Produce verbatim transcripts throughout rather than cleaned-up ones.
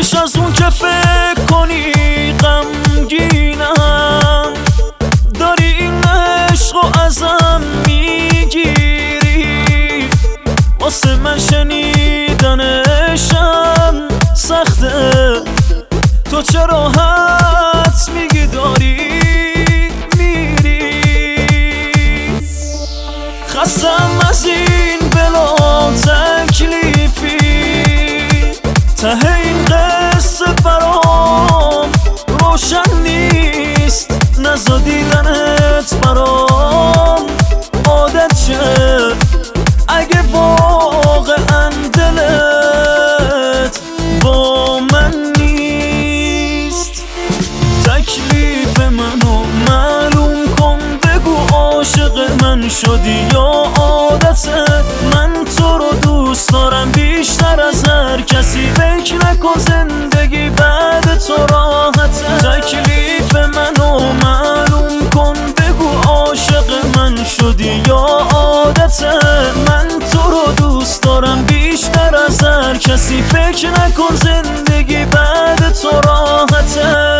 بیش از اون که فکر کنی غمگینم، داری این عشق و ازم میگیری. واسه من شنیدنشم سخته، تو چرا حدس میگی داری میری. خستم از این بلا تکلیفی، ته این قصه برام روشن نیست. نزا دیدنت برام عادت شه، اگه واقعا دلت با من نیست. تکلیف منو معلوم کن، بگو عاشق من شدی یا عادته. من تو رو دوست دارم بیشتر از هر کسی، فکر نکن زندگی بعد تو راحته. تکلیف منو معلوم کن، بگو عاشق من شدی یا عادته. من تو رو دوست دارم بیشتر از هر کسی، فکر نکن زندگی بعد تو راحته.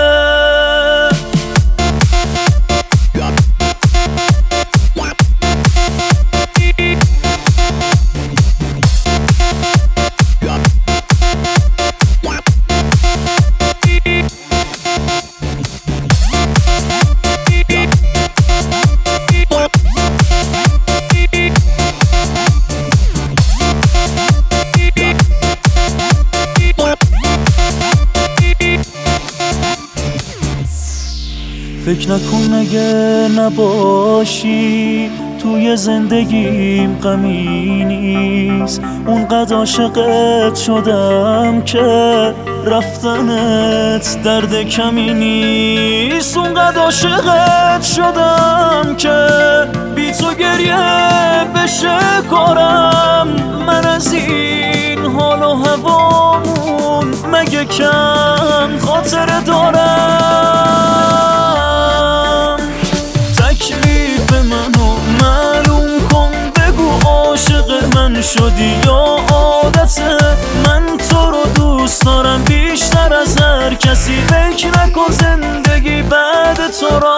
فکر نکن اگه نباشی توی زندگیم غمی نیست. اونقدر عاشقت شدم که رفتنت درد کمی نیست. اونقدر عاشقت شدم که بی تو گریه بشه کارم. من از این حال و هوامون مگه کم خاطر دارم. تکلیف منو معلوم کن، بگو عاشق من شدی یا عادته. من تو رو دوست دارم بیشتر از هر کسی، فکر نکن زندگی بعد تو را